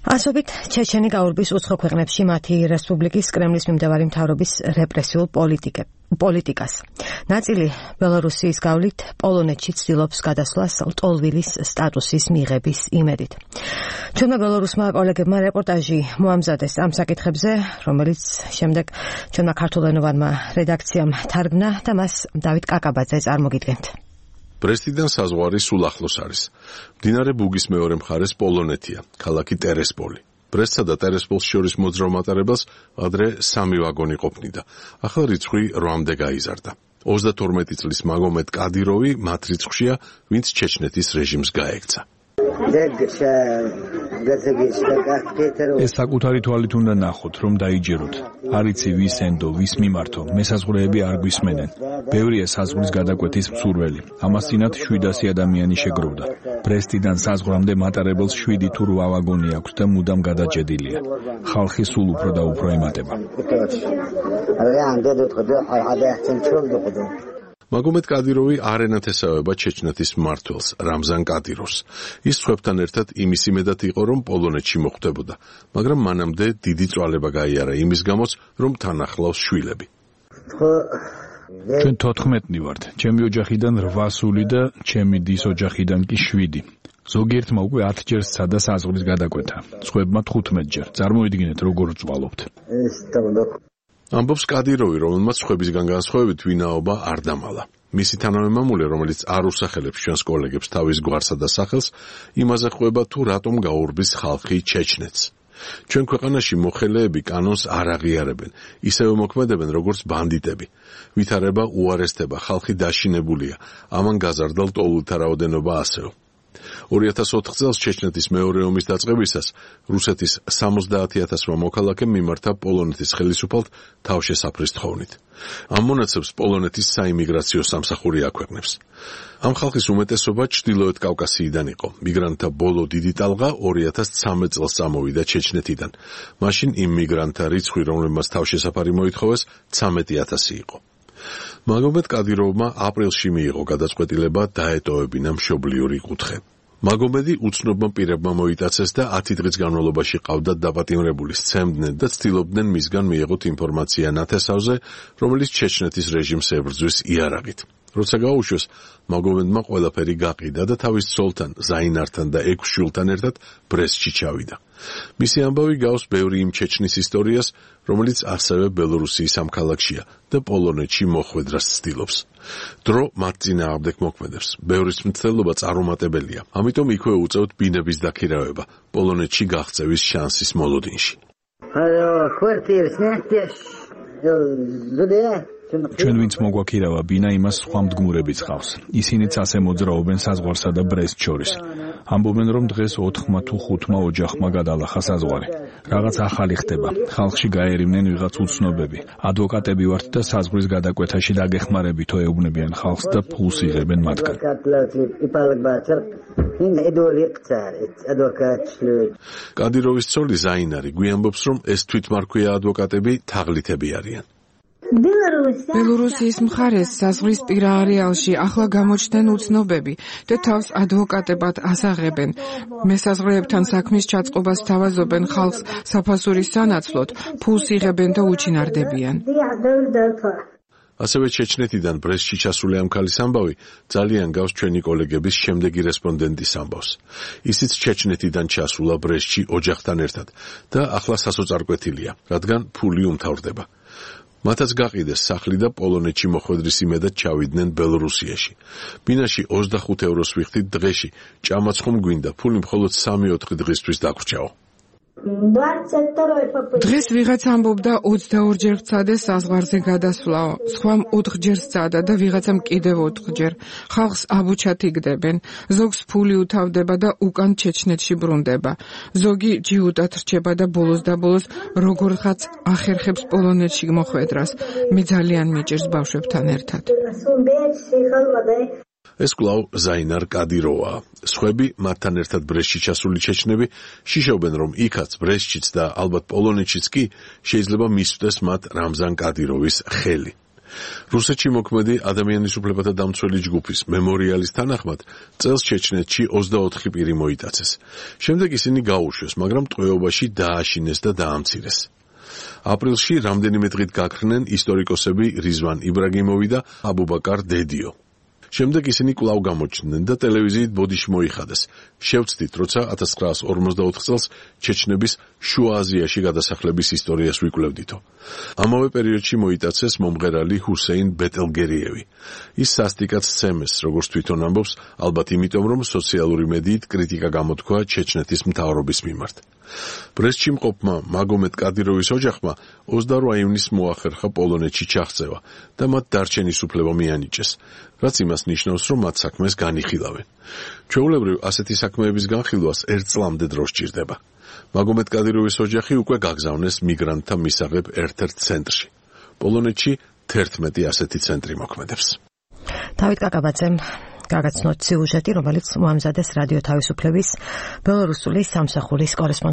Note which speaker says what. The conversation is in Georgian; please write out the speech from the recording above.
Speaker 1: ასობით ჩეჩენი გაურბის უცხო ქვეყნებში მათი რესპუბლიკის კრემლის მიმდევარი მთავრობის რეპრესიულ პოლიტიკას. ნაწილი ბელორუსიის გავლით პოლონეთში ცდილობს გადასვლას ლტოლვილის სტატუსის მიღების იმედით. ჩვენმა ბელორუსმა კოლეგებმა რეპორტაჟი მოამზადეს ამ საკითხებზე, რომელიც შემდეგ ჩვენმა ქართულენოვანმა რედაქციამ თარგმნა და მას დავით კაკაბაძე წარმოგიდგენთ.
Speaker 2: ბრესტიდან საზღვარი სულ ახლოს არის. მდინარე ბუგის მეორე მხარეს პოლონეთია, ქალაქი ტერესპოლი. ბრესტსა და ტერესპოლს შორის მოძრავ მატარებელს ადრე 3 ვაგონი ყოფნიდა. ახლა რიცხვი 8-მდე გაიზარდა. 32 წლის მაგომედ კადიროვი მათ რიცხვშია, ვინც ჩეჩნეთის რეჟიმს გაექცა.
Speaker 3: ეს საკუთარი თვალით უნდა ნახოთ, რომ დაიჯეროთ. არ იცი ვის ენდო, ვის მიმართო, მესაზღვრეები არ გვისმენენ. ბევრია საზღვრის გადაკვეთის მსურველი. ამას წინათ 700 ადამიანი შეგროვდა. ბრესტიდან საზღვრამდე მატარებელს 7 თუ 8 ვაგონი აქვს და მუდამ გადაჭედილია. ხალხი სულ უფრო და უფრო ემატება.
Speaker 2: მაგომედ კადიროვი არ ენათესავება ჩეჩნეთის მმართველს, რამზან კადიროვს. ის სხვებთან ერთად იმის იმედად იყო, რომ პოლონეთში მოხვდებოდა, მაგრამ მანამდე დიდი წვალება გაიარა იმის გამოც, რომ თან ახლავს შვილები.
Speaker 3: ჩვენ 14 ვართ. ჩემი ოჯახიდან 8 სული და ჩემი დის ოჯახიდან კი 7. ზოგიერთმა უკვე 10 ჯერ სცადა საზღვრის გადაკვეთა. სხვებმა 15 ჯერ. წარმოიდგინეთ, როგორ ვწვალობთ.
Speaker 2: ამბობს კადიროვი, რომელმაც სხვებისგან განსხვავებით ვინაობა არ დამალა. მისი თანამემამულე, რომელიც არ უსახელებს ჩვენს კოლეგებს თავის გვარსა და სახელს, იმაზე ხვება თუ რატომ გაურბის ხალხი ჩეჩნეთს. ჩვენ ქვეყანაში მოხელეები კანონს არ აღიარებენ, ისევე მოქმედებენ როგორც ბანდიტები. ვითარება უარესდება, ხალხი დაშინებულია, ამან გაზარდა ლტოლვილთა რაოდენობა ასეო. 2004 წელს ჩეჩნეთის მეორე ომის დაწყებისას რუსეთის 70,000-მა მოქალაქემ მიმართა პოლონეთის ხელისუფალთ თავშესაფრის თხოვნით. ამ მონაცემს პოლონეთის საიმიგრაციო სამსახური აქვეყნებს. ამ ხალხის უმეტესობა ჩრდილოეთ კავკასიიდან იყო. მიგრანტთა ბოლო დიდი ტალღა 2013 წელს წამოვიდა ჩეჩნეთიდან. მაშინ იმ მიგრანტთა რიცხვი, რომლებმაც თავშესაფარი მოითხოვეს, 13,000 იყო. მაგომედ კადიროვმა აპრილში მიიღო გადაწყვეტილება დაეტოვებინა მშობლიური კუთხე. მაგომედი უცნობმა პირებმა მოიტაცეს და 10 დღის განმავლობაში ყავდათ დაპატიმრებული, სცემდნენ და ცდილობდნენ მისგან მიეღოთ ინფორმაცია ნათესავზე, რომელიც ჩეჩნეთის რეჟიმს ებრძვის იარაღით. როცა გაუშვეს, მაგომედმა ყველაფერი გაყიდა და თავის ცოლთან, ზაინართან და 6 შვილთან ერთად ბრესტში წავიდა. მისი ამბავი გავს ბევრი იმ ჩეჩნის ისტორიას, რომელიც ასევე ბელორუსიის ამ ქალაქშია და პოლონეთში მოხვედრას ცდილობს. დრო მათ წინააღმდეგ მოქმედებს. ბევრის მცდელობა წარუმატებელია. ამიტომ იქვე უწევთ ბინების დაქირავება პოლონეთში გაღწევის შანსის მოლოდინში.
Speaker 3: ჩვენ ვინც მოგვაქირავა ბინა, იმას სხვა მდგმურებიც ყავს. ისინიც ასე მოძრაობენ საზღვარსა და ბრესტ შორის. ამბობენ, რომ დღეს 4 თუ 5 ოჯახმა გადალახა საზღვარი. რაღაც ახალი ხდება. ხალხში გაერიმნენ ვიღაც უცნობები. ადვოკატები ვართ და საზღვრის გადაკვეთაში დაგეხმარებითო ეუბნებიან ხალხს და ფულს იღებენ მათგან.
Speaker 2: კადიროვის ცოლი ზაინარი გვიამბობს, რომ ეს თვითმარქვია ადვოკატები თაღლითები არიან.
Speaker 4: ბელორუსიის მხარეს საზღვრისპირა არეალში ახლა გამოჩნდნენ უცნობები და თავს ადვოკატებად ასაღებენ. მესაზღვრეებთან საქმის ჩაწყობას თავაზობენ ხალხს საფასურის სანაცვლოდ, ფულს იღებენ და უჩინარდებიან.
Speaker 2: ასევე ჩეჩნეთიდან ბრესტში ჩასული ამ ქალის ამბავი ძალიან გავს ჩვენი კოლეგების შემდეგი რესპონდენტის ამბავს. ისიც ჩეჩნეთიდან ჩასულა ბრესტში ოჯახთან ერთად და ახლა სასოწარკვეთილია, რადგან ფული უმთავრდება. მათაც გაყიდეს სახლი და პოლონეთში მოხვედრის იმედად ჩავიდნენ ბელორუსიაში. ბინაში 25 ევროს ვიხდით დღეში, ჭამაც ხომ გვინდა, ფული მხოლოდ 3-4 დღისთვის დაგვრჩაო.
Speaker 4: დღეს ვიღაც ამბობდა 22 ჯერ ვცადეს საზღვარზე გადასვლაო, სხვამ 4 ჯერ სცადა და ვიღაცამ კიდევ 4 ჯერ. ხალხს აბუჩად იგდებენ, ზოგს ფული უთავდება და უკან ჩეჩნეთში ბრუნდება. ზოგი ჯიუტად რჩება და ბოლოს და ბოლოს როგორღაც ახერხებს პოლონეთში მოხვედრას. მე ძალიან მიჭირს ბავშვებთან ერთად.
Speaker 2: ეს კვლავ ზაინარ კადიროვაა. სხვები, მათთან ერთად ბრესტში ჩასული ჩეჩნები, შიშობენ, რომ იქაც ბრესტშიც და ალბათ პოლონეთშიც კი შეიძლება მისვდეს მათ რამზან კადიროვის ხელი. რუსეთში მოქმედი ადამიანის უფლებათა დამცველი ჯგუფის მემორიალის თანახმად წელს ჩეჩნეთში 24 პირი მოიტაცეს. შემდეგ ისინი გაუშვეს, მაგრამ ტყვეობაში დააშინეს და დაამცირეს. აპრილში რამდენიმე დღით გაქრნენ ისტორიკოსები რიзвან იბრაგიმოვი და აბუბაკარ დედიო. შემდეგ ისინი კვლავ გამოჩნდნენ და ტელევიზიით ბოდიში მოიხადეს. შევცდით, როცა 1954 წელს ჩეჩნების შუა აზიაში გადასახლების ისტორიას ვიკვლევდითო. ამავე პერიოდში მოიტაცეს მომღერალი ჰუსეინ ბეტელგერიევი. ის სასტიკად სცემეს, როგორც თვითონ ამბობს, ალბათ იმიტომ, რომ სოციალური მედიით კრიტიკა გამოთქვა ჩეჩნეთის მთავრობის მიმართ. ბრესტში მყოფმა მაგომედ კადიროვის ოჯახმა 28 ივნისს მოახერხა პოლონეთში ჩაღწევა და მათ დარჩენის უფლება მიანიჭეს, რაც იმას ნიშნავს, რომ მათ საქმეს განიხილავენ. ჩვეულებრივ ასეთი საქმეების განხილვას 1 წლამდე დრო სჭირდება. მაგომედ კადიროვის ოჯახი უკვე გაგზავნეს მიგრანტთა მისაღებ ერთ-ერთ ცენტრში. პოლონეთში 11 ასეთი ცენტრი მოქმედებს.
Speaker 1: დავით კაკაბაძემ გაგაცნოთ სიუჟეტი, რომელიც მოამზადეს რადიო თავისუფლების ბელორუსული სამსახურის კორესპონდენტი